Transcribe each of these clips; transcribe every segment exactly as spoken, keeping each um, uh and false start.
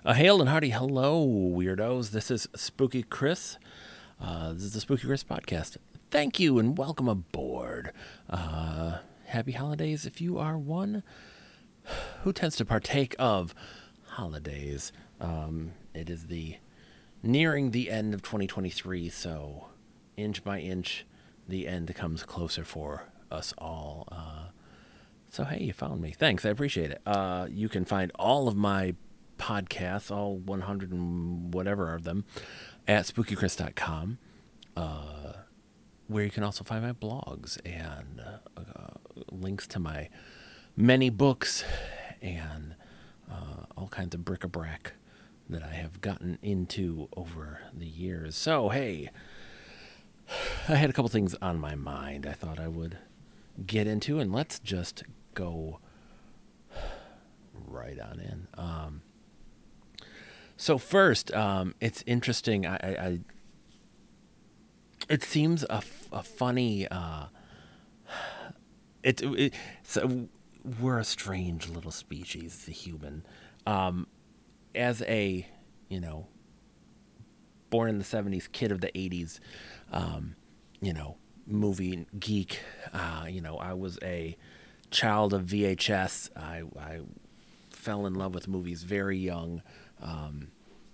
A hail and hearty hello, weirdos. This is Spooky Chris. Uh, this is the Spooky Chris podcast. Thank you and welcome aboard. Uh, happy holidays if you are one who tends to partake of holidays. Um, it is the nearing the end of twenty twenty-three, so inch by inch, the end comes closer for us all. Uh, so hey, you found me. Thanks, I appreciate it. Uh, you can find all of my podcasts, all one hundred and whatever of them, at spooky chris dot com, uh, where you can also find my blogs and uh, uh, links to my many books and uh, all kinds of bric-a-brac that I have gotten into over the years. So, hey, I had a couple things on my mind I thought I would get into, and let's just go right on in. Um, So first, um, it's interesting. I, I, I it seems a, a funny. Uh, it, it so we're a strange little species, the human. Um, as a you know, born in the seventies, kid of the eighties, um, you know, movie geek. Uh, you know, I was a child of V H S. I I fell in love with movies very young. Um,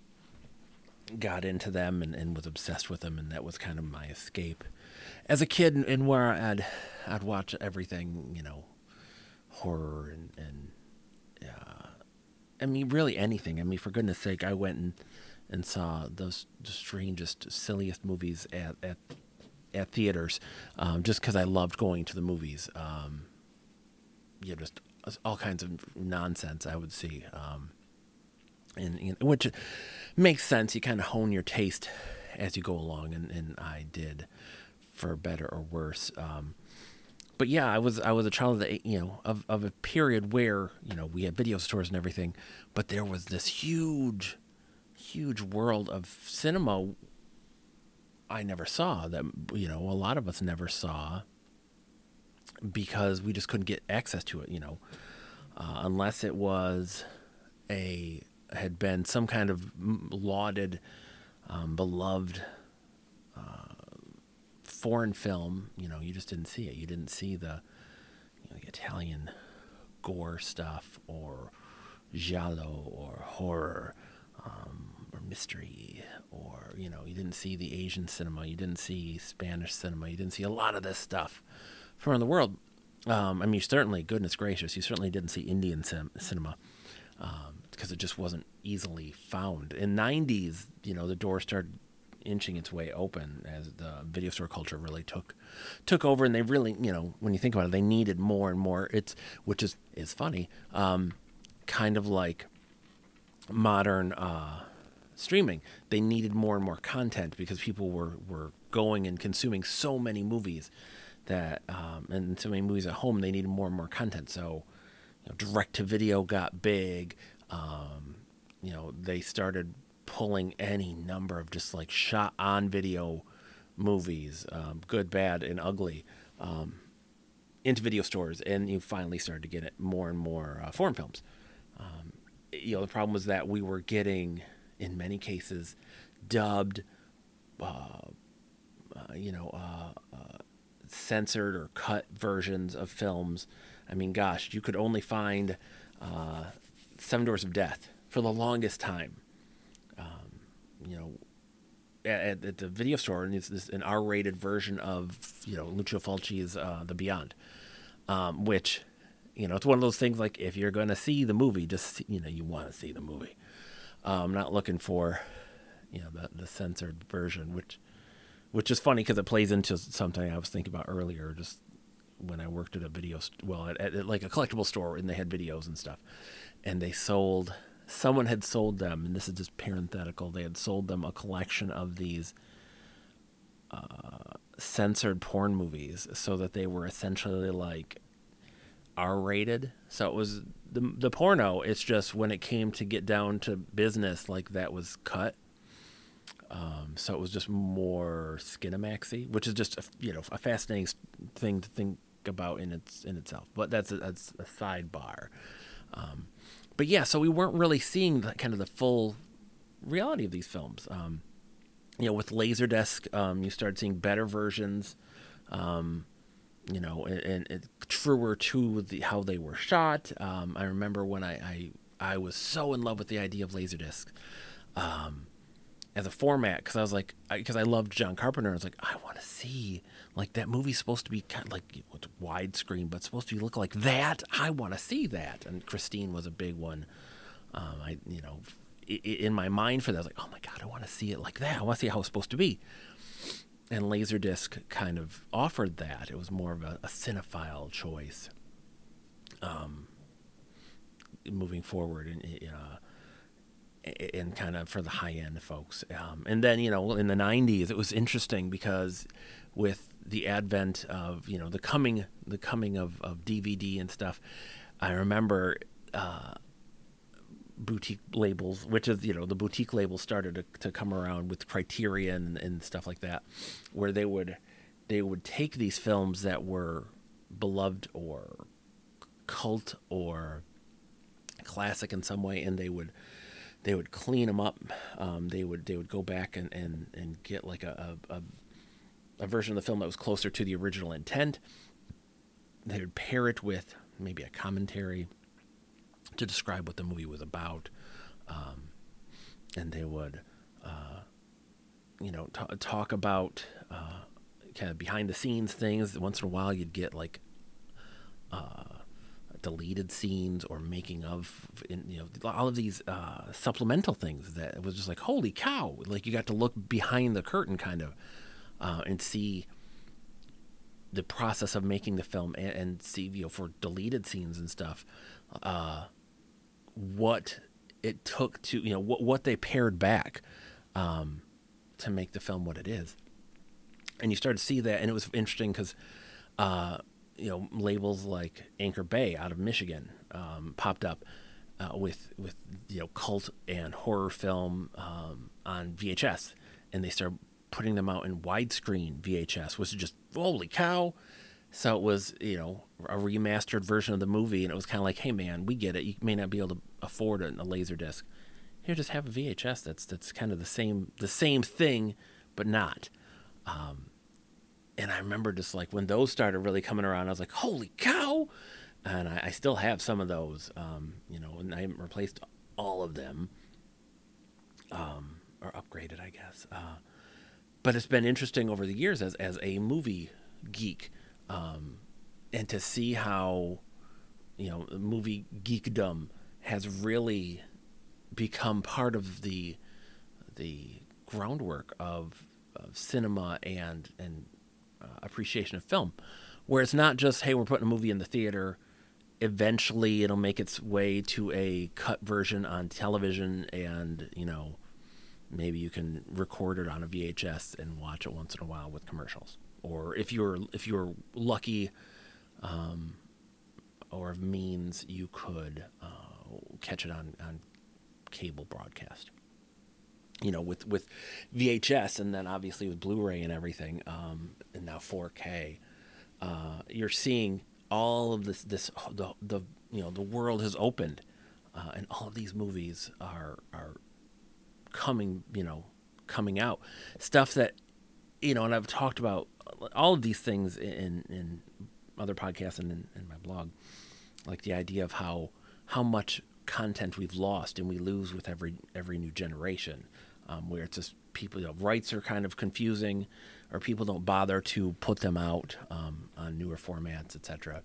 got into them and, and was obsessed with them, and that was kind of my escape as a kid, and, and where I'd I'd watch everything, you know, horror and and uh, I mean really anything. I mean, for goodness sake, I went and, and saw those strangest, silliest movies at at, at theaters, um, just because I loved going to the movies. Um, you know, just all kinds of nonsense I would see. Um, And, you know, which makes sense. You kind of hone your taste as you go along, and, and I did, for better or worse. Um, but yeah, I was I was a child of the you know of of a period where you know we had video stores and everything, but there was this huge, huge world of cinema I never saw, that you know a lot of us never saw, because we just couldn't get access to it. You know, uh, unless it was a had been some kind of lauded, um, beloved uh, foreign film. You know, you just didn't see it. You didn't see the, you know, the Italian gore stuff, or giallo, or horror, um, or mystery, or, you know, you didn't see the Asian cinema. You didn't see Spanish cinema. You didn't see a lot of this stuff from around the world. Um, I mean, certainly, goodness gracious, you certainly didn't see Indian cin- cinema. Um, because it just wasn't easily found. In the nineties, you know, the door started inching its way open as the video store culture really took took over, and they really, you know, when you think about it, they needed more and more. It's which is is funny, um, kind of like modern uh, streaming. They needed more and more content because people were were going and consuming so many movies that um, and so many movies at home. They needed more and more content. So, you know, direct to video got big. Um, you know, they started pulling any number of just like shot on video movies, um, good, bad, and ugly, um, into video stores, and you finally started to get it more and more uh, foreign films. Um, you know, the problem was that we were getting, in many cases, dubbed, uh, uh, you know, uh, uh, censored or cut versions of films. I mean, gosh, you could only find uh, Seven Doors of Death for the longest time. Um, you know, at, at the video store, and it's this an R-rated version of, you know, Lucio Fulci's uh, The Beyond, um, which, you know, it's one of those things like, if you're going to see the movie, just, you know, you want to see the movie. I'm um, not looking for, you know, the, the censored version, which which is funny because it plays into something I was thinking about earlier, just when I worked at a video, st- well, at, at like a collectible store, and they had videos and stuff, and they sold, someone had sold them, and this is just parenthetical, they had sold them a collection of these uh, censored porn movies, so that they were essentially like R-rated. So it was the the porno. It's just when it came to get down to business, like that was cut. Um, so it was just more Skinamaxy, which is just a, you know a fascinating thing to think about in its in itself. But that's a, that's a sidebar. Um, but yeah, so we weren't really seeing the, kind of the full reality of these films. Um, you know, with Laserdisc, um, you started seeing better versions, um, you know, and, and, and truer to the, how they were shot. Um, I remember when I, I I was so in love with the idea of Laserdisc um, as a format, because I was like, because I, I loved John Carpenter. I was like, I want to see, like, that movie's supposed to be kind of like it's widescreen, but it's supposed to look like that. I want to see that. And Christine was a big one. Um, I, you know, in my mind for that, I was like, oh my God, I want to see it like that. I want to see how it's supposed to be. And Laserdisc kind of offered that. It was more of a, a cinephile choice um, moving forward and, uh, and kind of for the high-end folks. Um, and then, you know, in the nineties, it was interesting because with the advent of, you know, the coming the coming of, of D V D and stuff, I remember... Uh, boutique labels, which is, you know, the boutique labels started to, to come around with Criterion and, and stuff like that, where they would they would take these films that were beloved or cult or classic in some way, and they would they would clean them up. Um, they would they would go back and, and, and get like a, a a version of the film that was closer to the original intent. They would pair it with maybe a commentary to describe what the movie was about, um, and they would, uh, you know, t- talk about uh, kind of behind the scenes things. Once in a while, you'd get like uh, deleted scenes or making of, in, you know, all of these uh, supplemental things that it was just like, holy cow! Like you got to look behind the curtain, kind of, uh, and see the process of making the film, and, and see, you know, for deleted scenes and stuff. Uh, what it took to, you know, what what they pared back um, to make the film what it is. And you start to see that, and it was interesting because, uh, you know, labels like Anchor Bay out of Michigan um, popped up uh, with, with, you know, cult and horror film um, on V H S, and they started putting them out in widescreen V H S, which is just, holy cow. So it was, you know, a remastered version of the movie, and it was kind of like, hey man, we get it. You may not be able to afford a, a laser disc. Here, just have a V H S. That's that's kind of the same the same thing, but not. Um, and I remember just like when those started really coming around, I was like, holy cow! And I, I still have some of those, um, you know, and I haven't replaced all of them, um, or upgraded, I guess. Uh, but it's been interesting over the years as as a movie geek. Um, and to see how, you know, movie geekdom has really become part of the the groundwork of, of cinema and and uh, appreciation of film, where it's not just, hey, we're putting a movie in the theater. Eventually, it'll make its way to a cut version on television, and you know, maybe you can record it on a V H S and watch it once in a while with commercials. Or if you're if you're lucky, um, or of means, you could uh, catch it on, on cable broadcast. You know, with, with V H S, and then obviously with Blu-ray and everything, um, and now four K, uh, you're seeing all of this. This the the you know the world has opened, uh, and all of these movies are are coming. You know, coming out stuff that, you know, and I've talked about all of these things in, in other podcasts and in, in my blog, like the idea of how how much content we've lost and we lose with every every new generation, um, where it's just people, you know, rights are kind of confusing, or people don't bother to put them out um, on newer formats, et cetera.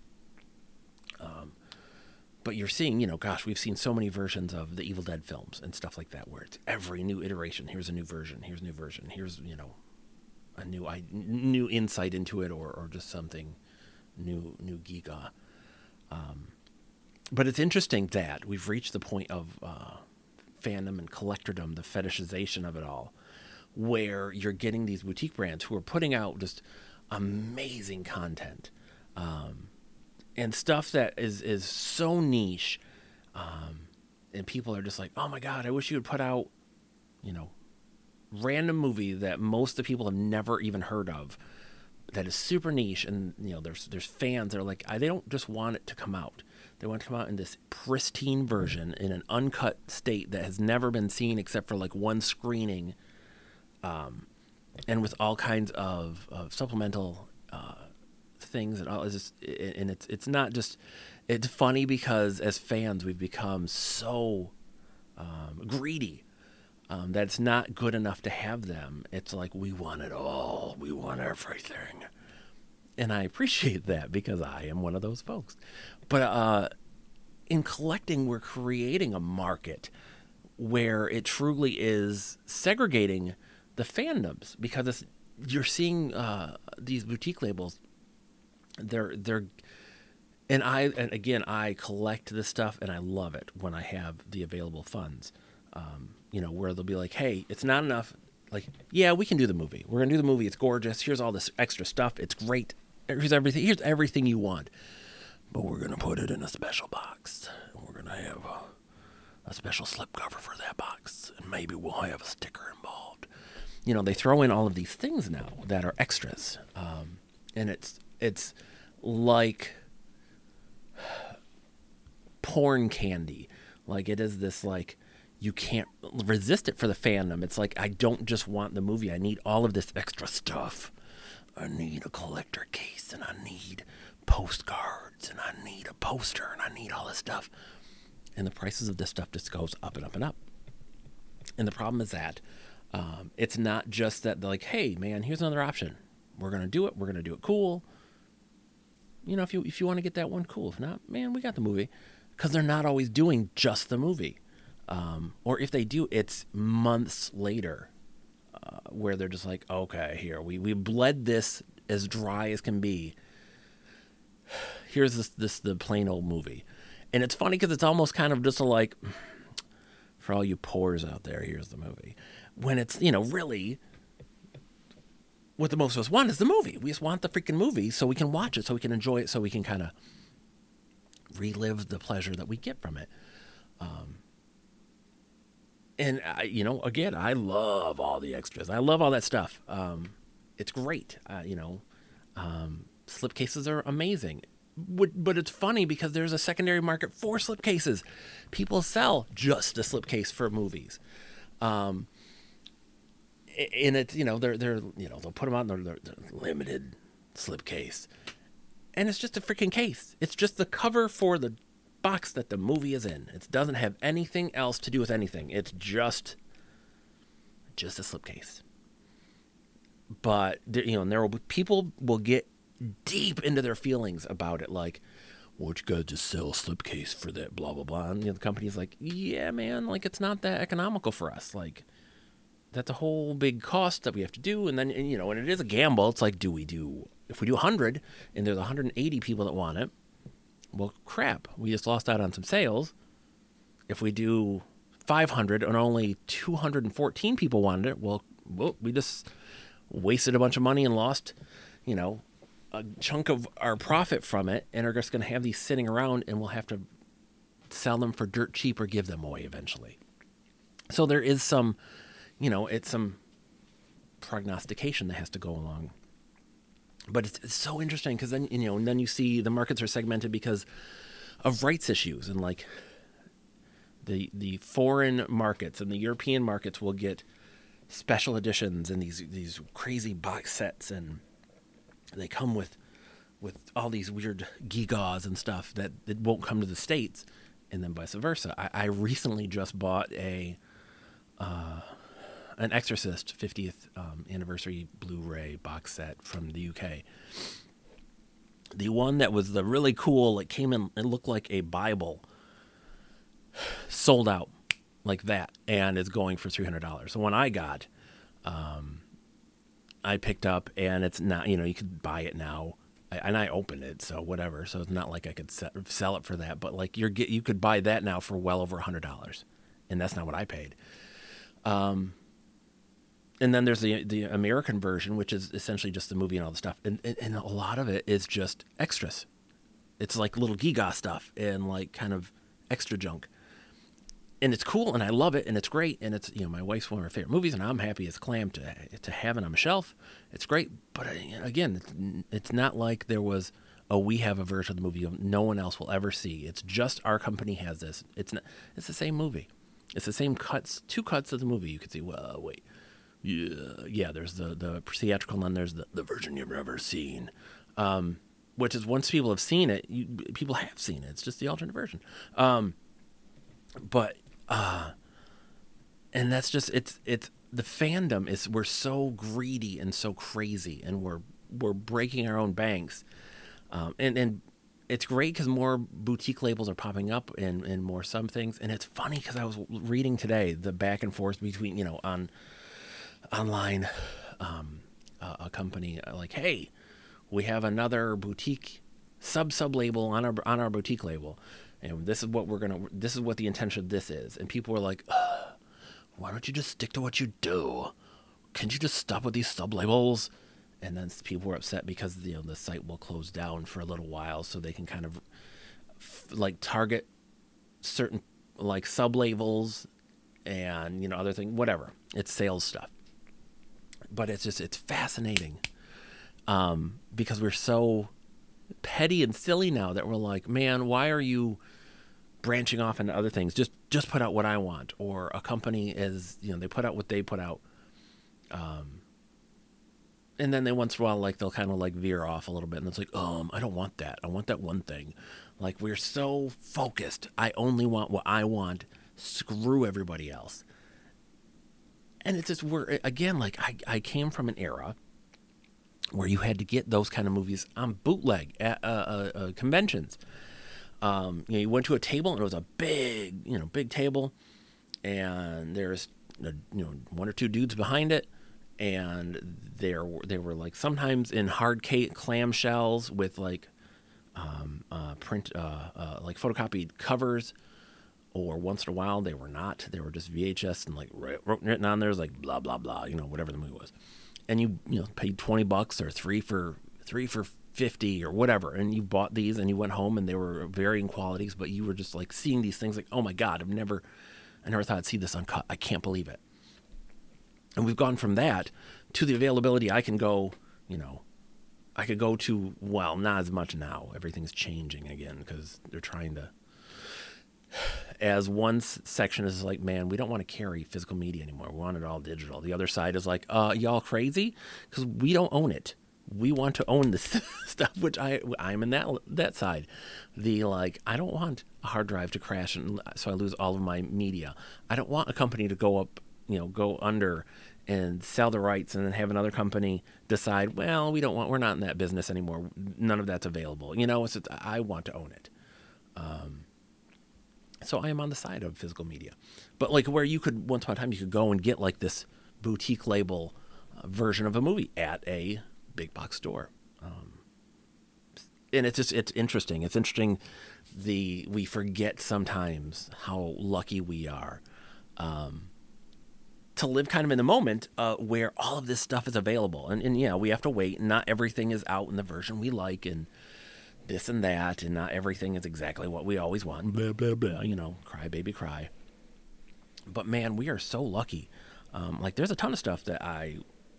Um, but you're seeing, you know, gosh, we've seen so many versions of the Evil Dead films and stuff like that, where it's every new iteration. Here's a new version. Here's a new version. Here's, you know, a new I, new insight into it, or, or just something new, new giga. Um, but it's interesting that we've reached the point of uh, fandom and collectordom, the fetishization of it all, where you're getting these boutique brands who are putting out just amazing content, um, and stuff that is, is so niche, um, and people are just like, oh my God, I wish you would put out, you know, random movie that most of the people have never even heard of, that is super niche, and you know, there's there's fans that are like, I, they don't just want it to come out, They want to come out in this pristine version in an uncut state that has never been seen except for like one screening, um, and with all kinds of, of supplemental uh, things and all. It's just, and it's it's not just. It's funny because as fans we've become so um, greedy. Um, that it's not good enough to have them. It's like, we want it all. We want everything. And I appreciate that because I am one of those folks. But uh, in collecting, we're creating a market where it truly is segregating the fandoms because it's, you're seeing uh, these boutique labels. They're, they're, and I, and again, I collect this stuff and I love it when I have the available funds. Um, you know, where they'll be like, hey, it's not enough. Like, yeah, we can do the movie. We're going to do the movie. It's gorgeous. Here's all this extra stuff. It's great. Here's everything. Here's everything you want. But we're going to put it in a special box. And we're going to have a, a special slipcover for that box. And maybe we'll have a sticker involved. You know, they throw in all of these things now that are extras. Um, and it's, it's like porn candy. Like, it is this, like, you can't resist it for the fandom. It's like, I don't just want the movie. I need all of this extra stuff. I need a collector case, and I need postcards, and I need a poster, and I need all this stuff. And the prices of this stuff just goes up and up and up. And the problem is that um, it's not just that they're like, hey, man, here's another option. We're going to do it. We're going to do it cool. You know, if you if you want to get that one, cool. If not, man, we got the movie. Because they're not always doing just the movie. Um, or if they do, it's months later uh, where they're just like, okay, here, we, we bled this as dry as can be. Here's this, this the plain old movie. And it's funny because it's almost kind of just a like, for all you pores out there, here's the movie. When it's, you know, really, what the most of us want is the movie. We just want the freaking movie so we can watch it, so we can enjoy it, so we can kind of relive the pleasure that we get from it. Um, And, I, you know, again, I love all the extras. I love all that stuff. Um, it's great. Uh, you know, um, slipcases are amazing. But it's funny because there's a secondary market for slipcases. People sell just a slipcase for movies. Um, and it's, you know, they're, they're, you know, they'll put them out in their, their limited slipcase. And it's just a freaking case. It's just the cover for the box that the movie is in. It doesn't have anything else to do with anything. It's just just a slipcase. But you know, and there will be, people will get deep into their feelings about it, like, well, you gotta just sell a slipcase for that, blah blah blah. And you know, the company's like, yeah, man, like it's not that economical for us. Like, that's a whole big cost that we have to do. And then, and, you know, and it is a gamble. It's like, do we do if we do one hundred and there's one hundred eighty people that want it? Well, crap, we just lost out on some sales. If we do five hundred and only two hundred fourteen people wanted it, well, well, we just wasted a bunch of money and lost, you know, a chunk of our profit from it, and are just going to have these sitting around, and we'll have to sell them for dirt cheap or give them away eventually. So there is some, you know, it's some prognostication that has to go along. But it's, it's so interesting because then, you know, and then you see the markets are segmented because of rights issues, and like the the foreign markets and the European markets will get special editions and these these crazy box sets, and they come with with all these weird gewgaws and stuff that, that won't come to the States, and then vice versa. I, I recently just bought a uh, an Exorcist fiftieth um, anniversary Blu-ray box set from the U K. The one that was the really cool, it came in, it looked like a Bible, sold out like that, and it's going for three hundred dollars. The one I got, um, I picked up, and it's not, you know, you could buy it now, I, and I opened it, so whatever. So it's not like I could set, sell it for that, but like you're get, you could buy that now for well over one hundred dollars, and that's not what I paid. Um, and then there's the the American version, which is essentially just the movie and all the stuff, and and, and a lot of it is just extras. It's like little giga stuff and like kind of extra junk. And it's cool, and I love it, and it's great, and it's, you know, my wife's one of her favorite movies, and I'm happy as clam to to have it on my shelf. It's great, but again, it's, it's not like there was oh, we have a version of the movie no one else will ever see. It's just our company has this. It's not, it's the same movie. It's the same cuts, two cuts of the movie. You could see, well, wait, yeah, yeah. There's the the theatrical, and then there's the, the version you've never seen, um, which is once people have seen it, you, people have seen it. It's just the alternate version. Um, but uh, and that's just it's it's the fandom is we're so greedy and so crazy, and we're we're breaking our own banks, um, and and. It's great because more boutique labels are popping up and, and more some things. And it's funny because I was reading today the back and forth between, you know, on online, um, uh, a company like, hey, we have another boutique sub sub label on our on our boutique label, and this is what we're gonna. This is what the intention of this is. And people were like, why don't you just stick to what you do? Can't you just stop with these sub labels? And then people were upset because, you know, the site will close down for a little while so they can kind of f- like target certain like sub labels and, you know, other things, whatever. It's sales stuff. But it's just, it's fascinating um, because we're so petty and silly now that we're like, man, why are you branching off into other things? Just, just put out what I want. Or a company is, you know, they put out what they put out. Um, And then they once in a while, like, they'll kind of, like, veer off a little bit. And it's like, um, I don't want that. I want that one thing. Like, we're so focused. I only want what I want. Screw everybody else. And it's just, we're, again, like, I, I came from an era where you had to get those kind of movies on bootleg at uh, uh, uh, conventions. Um, you know, you went to a table, and it was a big, you know, big table. And there's, a, you know, one or two dudes behind it. And there were, they were like sometimes in hard ca- clamshells with like um, uh, print, uh, uh, like photocopied covers, or once in a while they were not. They were just V H S and like written on there was like blah blah blah, you know, whatever the movie was. And you you know paid twenty bucks or three for three for fifty or whatever, and you bought these and you went home and they were varying qualities, but you were just like seeing these things like, oh my god, I've never, I never thought I'd see this uncut. I can't believe it. And we've gone from that to the availability. I can go, you know, I could go to, well, not as much now. Everything's changing again because they're trying to, as one section is like, man, we don't want to carry physical media anymore. We want it all digital. The other side is like, uh, y'all crazy? Because we don't own it. We want to own this stuff, which I, I'm in that that side. The, like, I don't want a hard drive to crash and so I lose all of my media. I don't want a company to go up, you know, go under and sell the rights and then have another company decide, well, we don't want, we're not in that business anymore. None of that's available. You know, it's, it's I want to own it. Um, so I am on the side of physical media. But like where you could, once upon a time, you could go and get like this boutique label uh, version of a movie at a big box store. Um, and it's just, it's interesting. It's interesting. The, we forget sometimes how lucky we are. Um, to live kind of in the moment uh, where all of this stuff is available. And, and, yeah, we have to wait. Not everything is out in the version we like and this and that. And not everything is exactly what we always want. Blah, blah, blah. You know, cry, baby, cry. But, man, we are so lucky. Um, like, there's a ton of stuff that I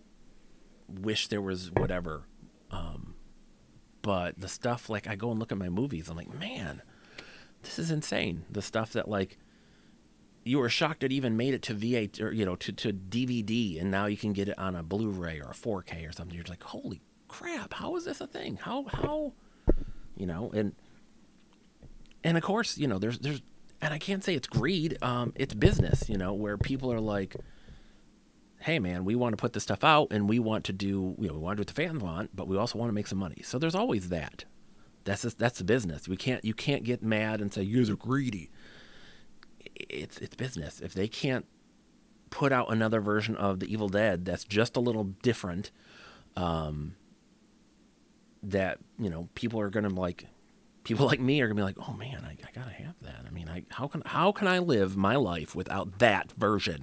wish there was whatever. Um, but the stuff, like, I go and look at my movies. I'm like, man, this is insane. The stuff that, like, you were shocked it even made it to V eight or, you know, to, to D V D, and now you can get it on a Blu-ray or a four K or something. You're like, holy crap, how is this a thing? How, how, you know, and, and of course, you know, there's, there's, and I can't say it's greed. Um, it's business, you know, where people are like, hey man, we want to put this stuff out and we want to do, you know, we want to do what the fans want, but we also want to make some money. So there's always that. That's just, that's the business. We can't, you can't get mad and say, you guys are greedy. It's it's business. If they can't put out another version of The Evil Dead that's just a little different, um, that, you know, people are gonna like, people like me are gonna be like, oh man, I, I gotta have that. I mean, I how can how can I live my life without that version?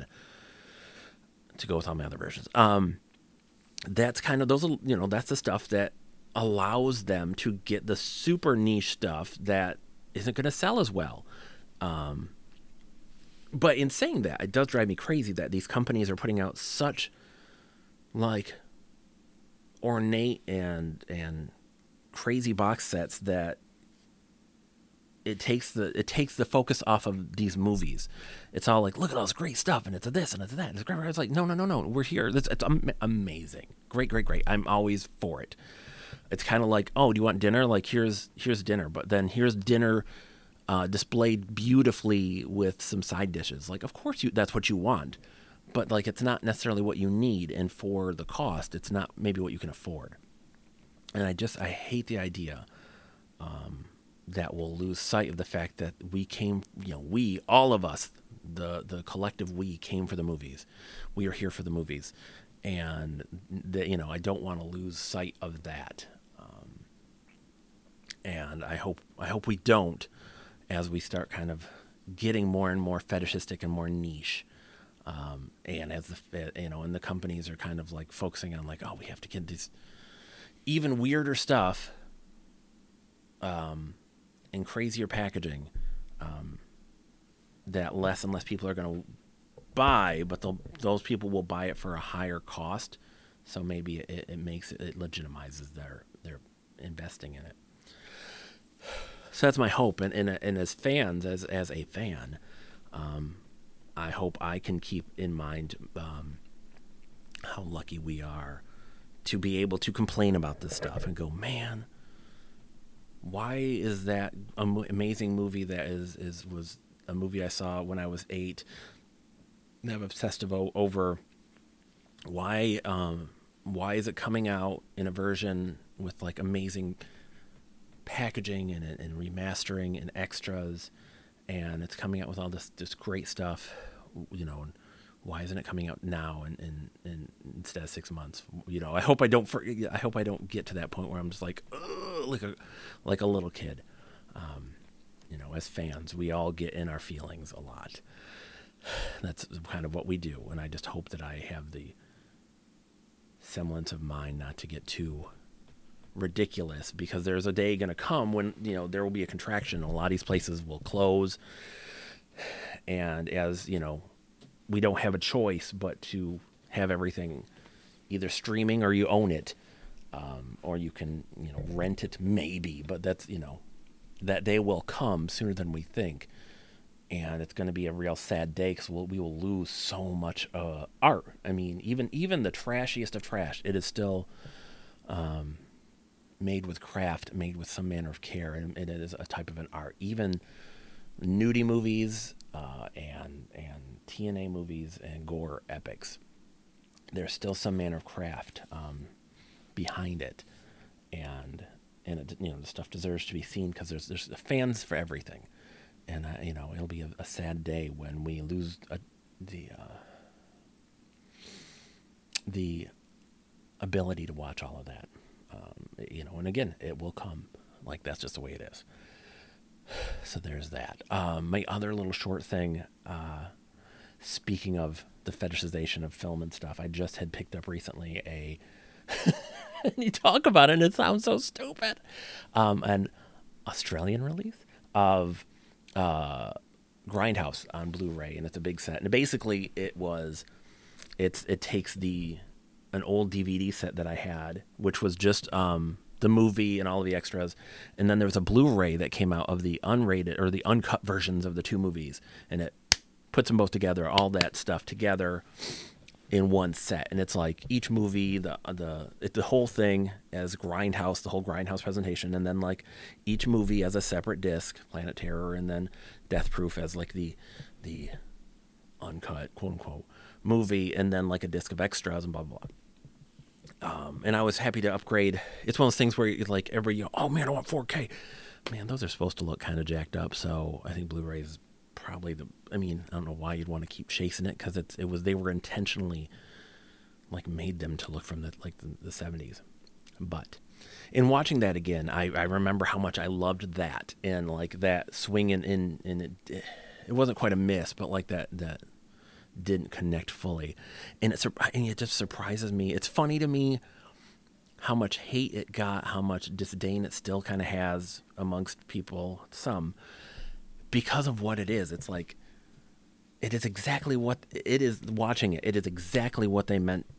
To go with all my other versions. Um, that's kind of those, you know, that's the stuff that allows them to get the super niche stuff that isn't gonna sell as well. Um. But in saying that, it does drive me crazy that these companies are putting out such, like, ornate and and crazy box sets that it takes the it takes the focus off of these movies. It's all like, look at all this great stuff, and it's a this and it's a that. And it's great. It's like, no, no, no, no. We're here. It's, it's am- amazing. Great, great, great. I'm always for it. It's kind of like, oh, do you want dinner? Like, here's here's dinner, but then here's dinner uh, displayed beautifully with some side dishes. Like, of course you that's what you want, but like, it's not necessarily what you need, and for the cost, it's not maybe what you can afford. And I just I hate the idea. Um, that will lose sight of the fact that we came, you know, we, all of us, the the collective we came for the movies. We are here for the movies. And, the, you know, I don't want to lose sight of that. Um, and I hope I hope we don't, as we start kind of getting more and more fetishistic and more niche. Um, and as the, you know, and the companies are kind of like focusing on like, oh, we have to get these even weirder stuff, um, and crazier packaging, um, that less and less people are going to buy, but those people will buy it for a higher cost. So maybe it, it makes it, it legitimizes their their investing in it. So that's my hope, and and, and as fans, as as a fan, um, I hope I can keep in mind um, how lucky we are to be able to complain about this stuff and go, man, why is that am- amazing movie that is, is was a movie I saw when I was eight, and I'm obsessed o- over why um, why is it coming out in a version with like amazing packaging and, and remastering and extras, and it's coming out with all this, this great stuff, you know, and why isn't it coming out now and, and, and instead of six months? You know, I hope I don't. For, I hope I don't get to that point where I'm just like, ugh, like a like a little kid. Um, you know, as fans, we all get in our feelings a lot. That's kind of what we do, and I just hope that I have the semblance of mind not to get too ridiculous, because there's a day going to come when, you know, there will be a contraction. A lot of these places will close, and as you know, we don't have a choice but to have everything either streaming or you own it, um, or you can, you know, rent it maybe. But that's, you know, that day will come sooner than we think, and it's going to be a real sad day because we'll, we will lose so much uh, art. I mean, even even the trashiest of trash, it is still um, made with craft, made with some manner of care, and, and it is a type of an art. Even nudie movies uh, and and T N A movies and gore epics, there's still some manner of craft um, behind it, and and it, you know, the stuff deserves to be seen because there's there's fans for everything, and uh, you know, it'll be a, a sad day when we lose a, the uh, the ability to watch all of that, um, you know, and again, it will come. Like, that's just the way it is. So there's that. Um, my other little short thing, uh, speaking of the fetishization of film and stuff, I just had picked up recently a, and you talk about it and it sounds so stupid, um, an Australian release of uh, Grindhouse on Blu-ray, and it's a big set. And basically it was, it's it takes the an old D V D set that I had, which was just um, the movie and all of the extras, and then there was a Blu-ray that came out of the unrated or the uncut versions of the two movies, and it puts them both together, all that stuff together in one set. And it's like each movie, the the it, the whole thing as Grindhouse, the whole Grindhouse presentation, and then like each movie as a separate disc, Planet Terror, and then Death Proof as like the the uncut, quote unquote, movie, and then like a disc of extras and blah blah blah. Um, and I was happy to upgrade. It's one of those things where you, like every you know, oh man, I want four K. Man, those are supposed to look kind of jacked up. So I think Blu-ray is probably the. I mean, I don't know why you'd want to keep chasing it, because it's it was they were intentionally like made them to look from the like the, the seventies. But in watching that again, I, I remember how much I loved that, and like that swinging in in it. It wasn't quite a miss, but like that that. didn't connect fully, and it and it just surprises me. It's funny to me how much hate it got, how much disdain it still kind of has amongst people, some, because of what it is. It's like it is exactly what it is. Watching it, it is exactly what they meant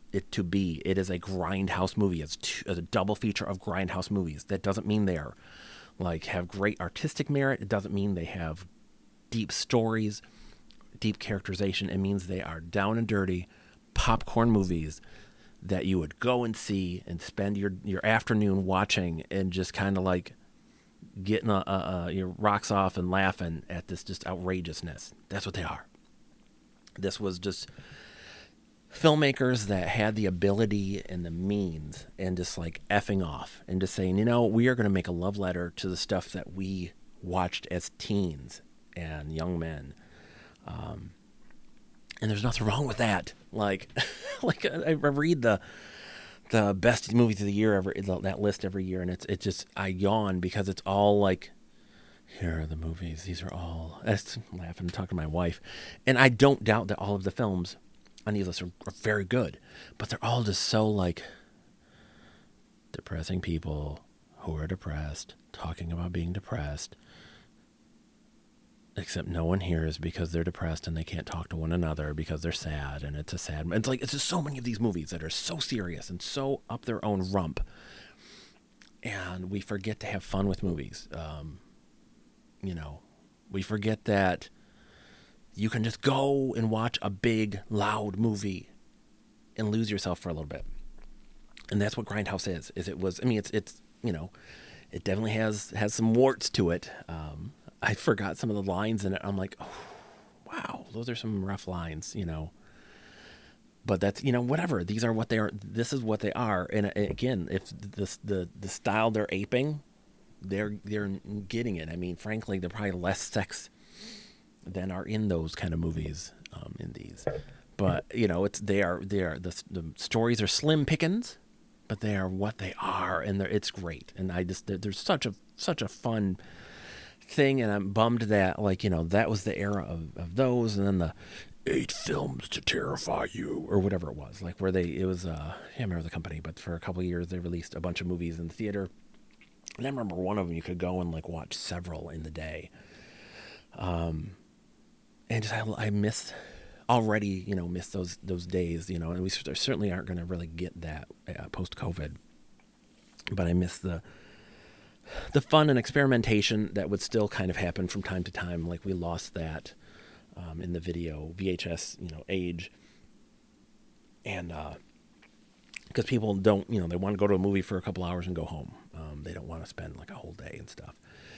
it to be. It is a grindhouse movie. It's, two, it's a double feature of grindhouse movies. That doesn't mean they are like have great artistic merit. It doesn't mean they have deep stories, deep characterization. It means they are down and dirty popcorn movies that you would go and see and spend your, your afternoon watching and just kind of like getting a, a, a, your rocks off and laughing at this just outrageousness. That's what they are. This was just filmmakers that had the ability and the means and just like effing off and just saying, you know, we are going to make a love letter to the stuff that we watched as teens and young men. Um, and there's nothing wrong with that. Like, like I, I read the the best movies of the year every that list every year, and it's it just I yawn because it's all like, here are the movies. These are all. I just laughing and talking to my wife, and I don't doubt that all of the films on these lists are, are very good, but they're all just so like depressing people who are depressed talking about being depressed. Except no one hears because they're depressed and they can't talk to one another because they're sad, and it's a sad. It's like it's just so many of these movies that are so serious and so up their own rump, and we forget to have fun with movies. Um, you know, we forget that you can just go and watch a big, loud movie and lose yourself for a little bit, and that's what Grindhouse is. Is it was? I mean, it's it's you know, it definitely has has some warts to it. Um, I forgot some of the lines in it. I'm like, oh, wow, those are some rough lines, you know. But that's, you know, whatever. These are what they are. This is what they are. And uh, again, if the the the style they're aping, they're they're getting it. I mean, frankly, they're probably less sex than are in those kind of movies um, in these. But you know, it's they are they are the the stories are slim pickings, but they are what they are, and they're it's great. And I just there's such a such a fun thing, and I'm bummed that like you know that was the era of, of those, and then the eight films to terrify you or whatever it was, like where they it was uh I can't remember the company, but for a couple of years they released a bunch of movies in the theater, and I remember one of them you could go and like watch several in the day. Um, and just I, I miss already you know miss those those days you know, and we certainly aren't going to really get that uh, post COVID, but I miss the. The fun and experimentation that would still kind of happen from time to time. Like we lost that um, in the video V H S, you know, age. And because uh, people don't, you know, they want to go to a movie for a couple hours and go home. Um, they don't want to spend like a whole day and stuff.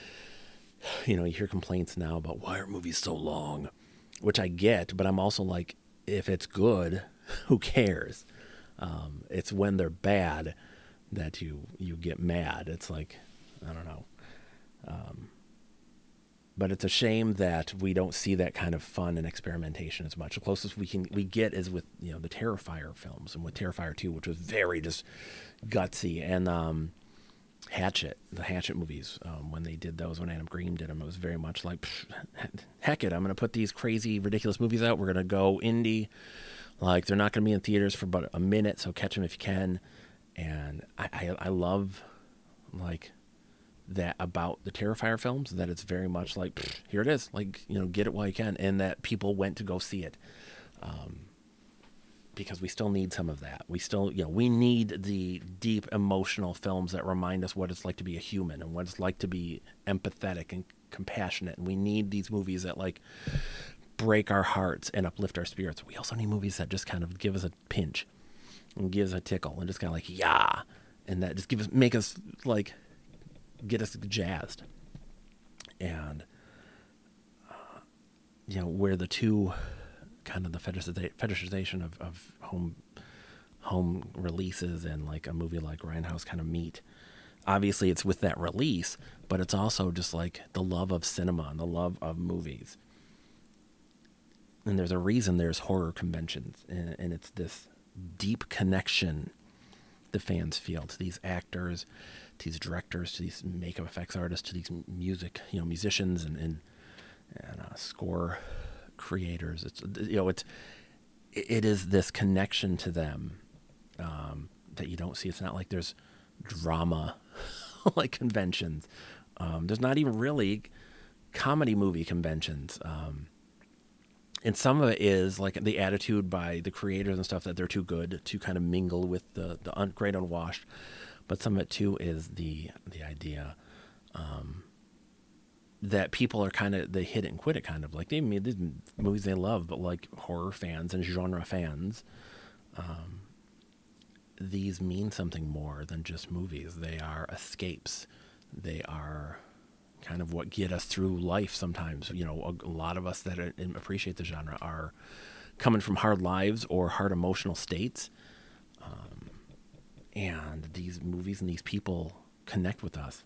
You know, you hear complaints now about why are movies so long, which I get, but I'm also like, if it's good, who cares? Um, it's when they're bad that you, you get mad. It's like, I don't know. Um, but it's a shame that we don't see that kind of fun and experimentation as much. The closest we can we get is with you know the Terrifier films, and with Terrifier two, which was very just gutsy, and um, Hatchet, the Hatchet movies, um, when they did those, when Adam Green did them, it was very much like, heck it, I'm going to put these crazy, ridiculous movies out. We're going to go indie. Like they're not going to be in theaters for about a minute, so catch them if you can. And I, I, I love like. that about the Terrifier films, that it's very much like here it is, like you know get it while you can, and that people went to go see it um, because we still need some of that. We still you know we need the deep emotional films that remind us what it's like to be a human and what it's like to be empathetic and compassionate, and we need these movies that like break our hearts and uplift our spirits. We also need movies that just kind of give us a pinch and give us a tickle and just kind of like yeah, and that just give us make us like get us jazzed. And uh, you know where the two kind of the fetishization of, of home home releases and like a movie like Grindhouse kind of meet. Obviously it's with that release, but it's also just like the love of cinema and the love of movies. And there's a reason there's horror conventions, and, and it's this deep connection the fans feel to these actors, to these directors, to these makeup effects artists, to these music, you know, musicians and and, and uh, score creators. It's you know, it's it is this connection to them um, that you don't see. It's not like there's drama like conventions. Um, there's not even really comedy movie conventions. Um, And some of it is like the attitude by the creators and stuff that they're too good to kind of mingle with the the un- great unwashed. But some of it too is the the idea um, that people are kind of, they hit it and quit it, kind of like they made these movies they love, but like horror fans and genre fans, um, these mean something more than just movies. They are escapes. They are kind of what get us through life sometimes. You know, a, a lot of us that are, appreciate the genre are coming from hard lives or hard emotional states. Um, and these movies and these people connect with us.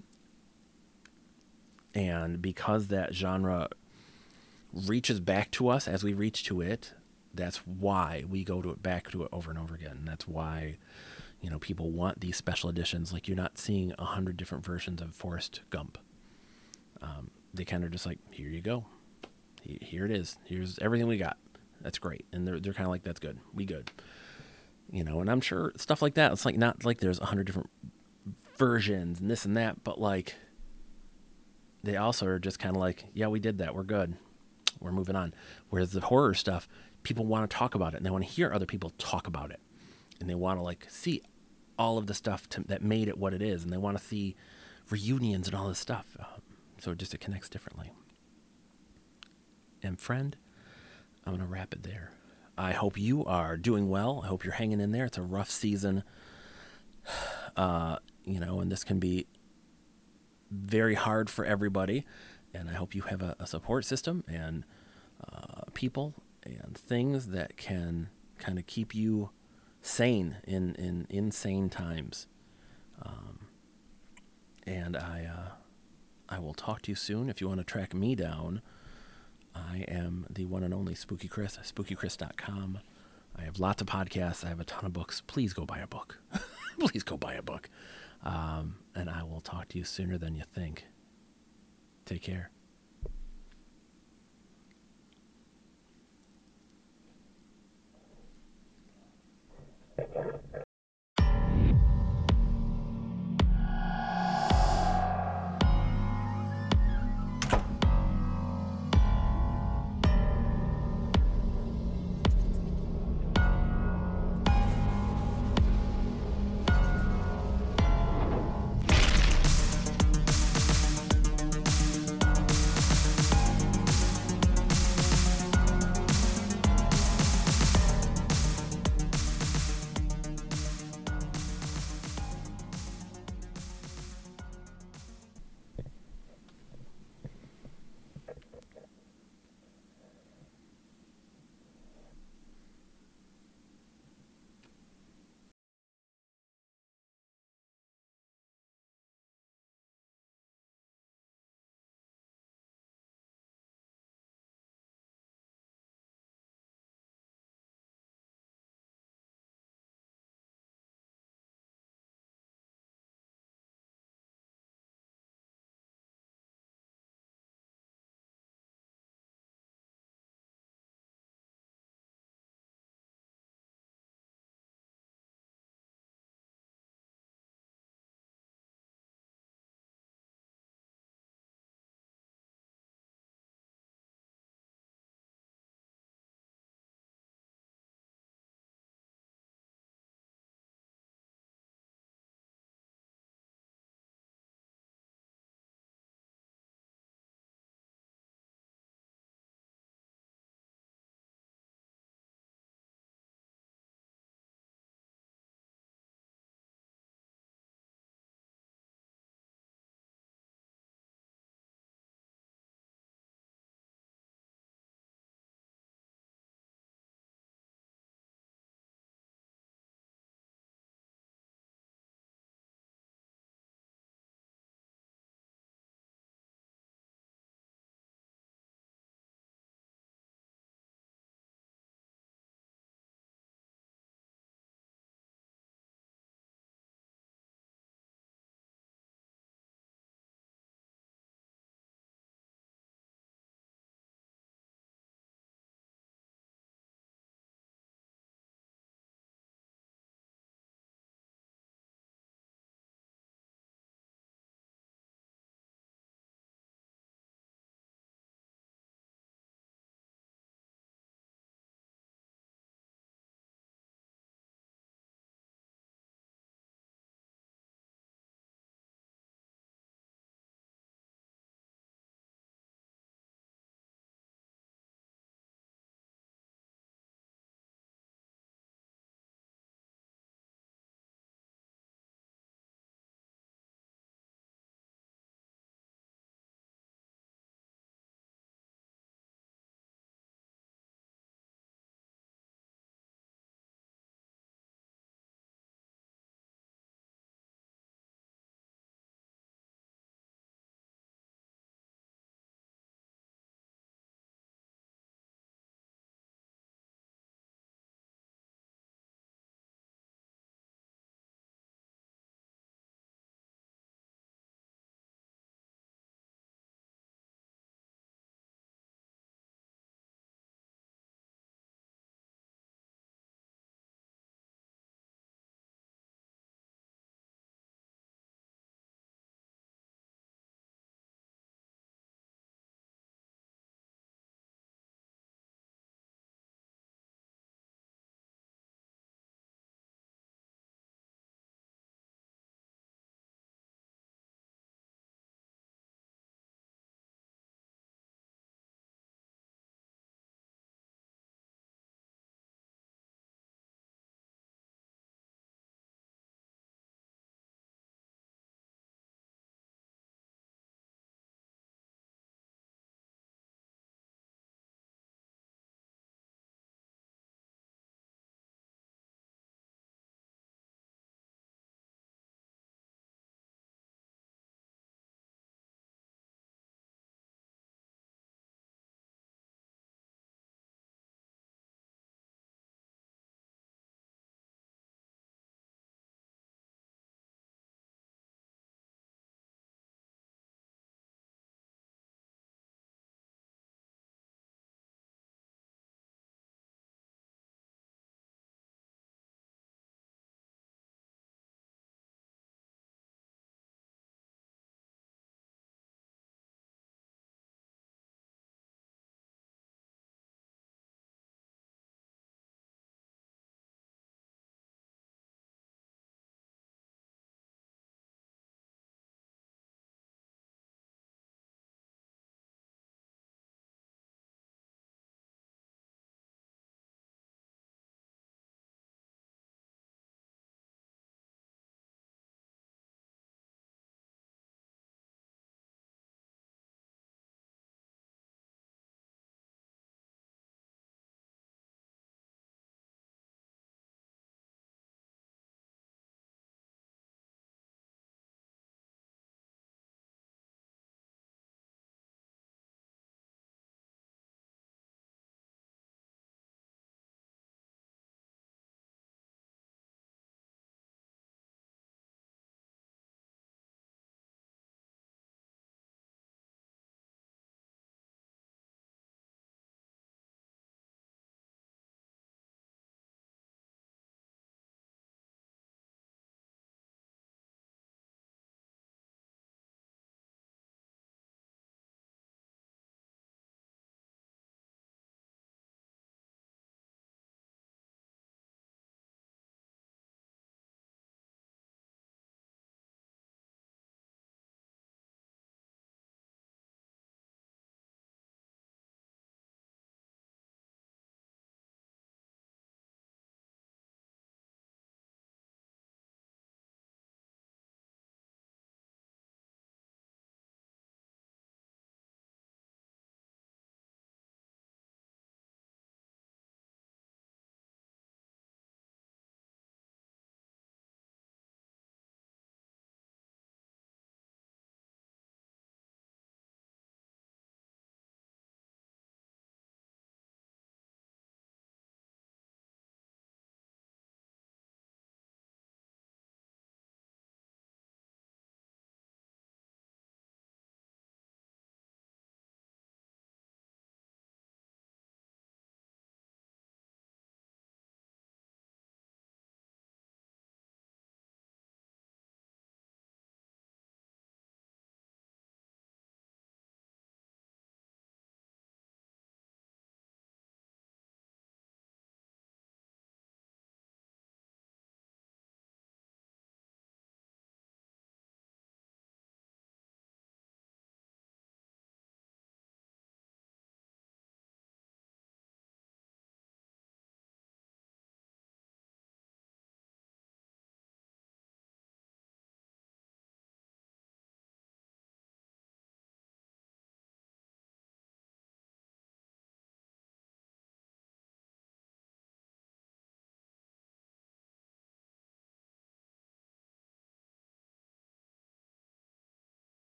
And because that genre reaches back to us as we reach to it, that's why we go to it, back to it over and over again. And that's why, you know, people want these special editions. Like, you're not seeing a hundred different versions of Forrest Gump. Um, they kind of just like, here you go. Here it is. Here's everything we got. That's great. And they're, they're kind of like, that's good. We good. You know, and I'm sure stuff like that, it's like not like there's a hundred different versions and this and that, but like they also are just kind of like, yeah, we did that. We're good. We're moving on. Whereas the horror stuff, people want to talk about it and they want to hear other people talk about it. And they want to like see all of the stuff to, that made it what it is. And they want to see reunions and all this stuff. Um, so just it connects differently. And friend, I'm going to wrap it there. I hope you are doing well. I hope you're hanging in there. It's a rough season. Uh, you know, and this can be very hard for everybody. And I hope you have a, a support system and uh, people and things that can kind of keep you sane in, in insane times. Um, and I, uh, I will talk to you soon. If you want to track me down, I am the one and only Spooky Chris, spooky chris dot com. I have lots of podcasts. I have a ton of books. Please go buy a book. Please go buy a book. Um, and I will talk to you sooner than you think. Take care.